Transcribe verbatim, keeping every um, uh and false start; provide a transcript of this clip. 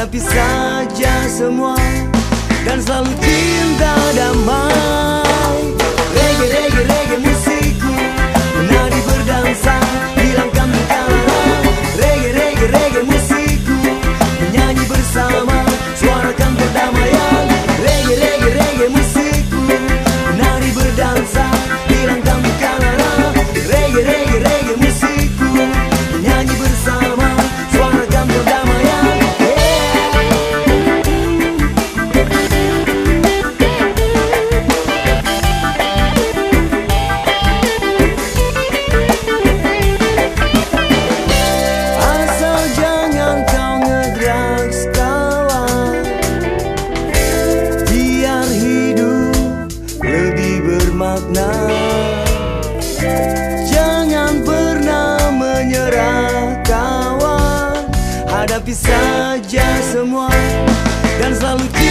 hadapi saja semua dan selalu cinta damai. Reggae, reggae, reggae musikku, menari berdansa, hilangkan duka lara. Reggae, reggae, reggae musikku, menyanyi bersama, suarakan perdamaian. Reggae, reggae, reggae musikku, menari berdansa, hilangkan duka lara. Reggae, reggae, reggae musikku, menyanyi bersama, suarakan perdamaian. Asal jangan kau ngedrugs kawan, biar hidup lebih bermakna. Jangan pernah menyerah kawan, hadapi saja semua dan selalu